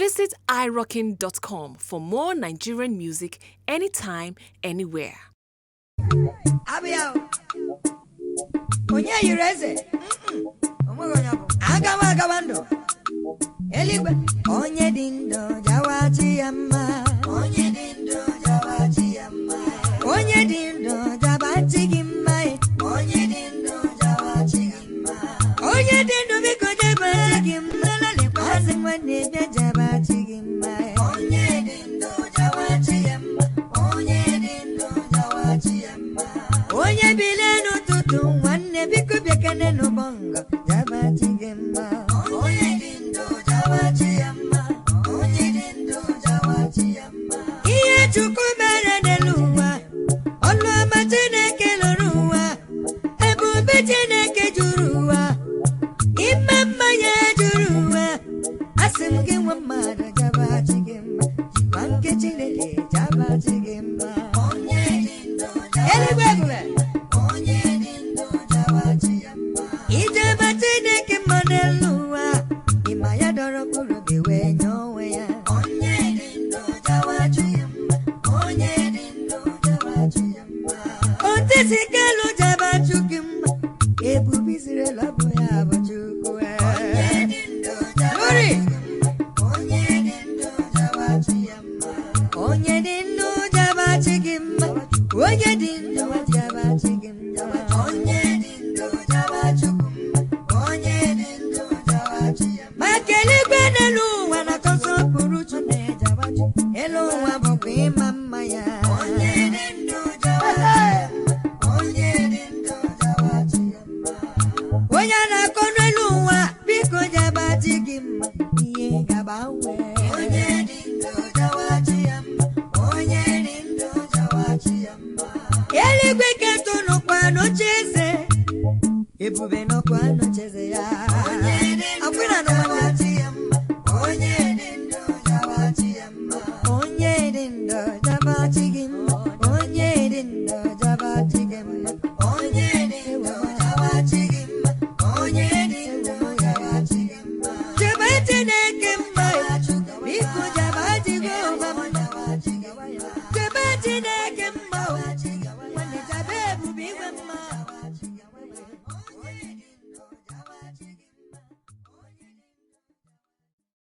Visit irockin.com for more Nigerian music anytime, anywhere. Abia Onye yireze Agawando Eligwe Onye dindo jawachi yamma Onye dindo jawachi yamma Onye dindo jawachi gimma Onye dindo jawachi gimma Onye dindo biko jawachi gimma Lale kwasi mwane jawachi gimma Onye dindo jawachi yamma Onye dindo jawachi yamma Onye bileno tutu wanne biko bekane no bongo jawachi gimma Onye dindo jawachi yamma Onye dindo jawachi yamma Iye chukumere neluwa Olu amachineke loruwa Ebube chineke juruwa Imama ya juruwa Asimge wamada jawachi gimma Jiwanke chineke jawachi gimma Onye dindo jawachi Onye dindo jawachi yamma Ijaba chineke maneluwa Imaya doro kuru biwe nyowe ya Onye dindo jawachi yamma Onye dindo jawachi yamma Otisi kelu jawachi gimma Ebubi sire labo ya bachuku Onye dindo jawachi gimma Onye dindo jawachi yamma Onye dindo jawachi gimma Onye dindo jawachi gimma Onye dindo jawachi gimma Onye dindo jawachi yamma Makele kwenelu wana koso puruchu ne jawachi Elo wabokwe mama ya Onye dindo jawachi Onye dindo jawachi yamma Oyana konelu wa biko jawachi gimma Iye gabawe Onye dindo jawachi yamma Onye dindo jawachi yamma Eligwe keto no kwa no cheze Ebube no kwa no cheze ya Onye dindo jawachi yamma Onye dindo jawachi yamma Onye dindo jawachi gimma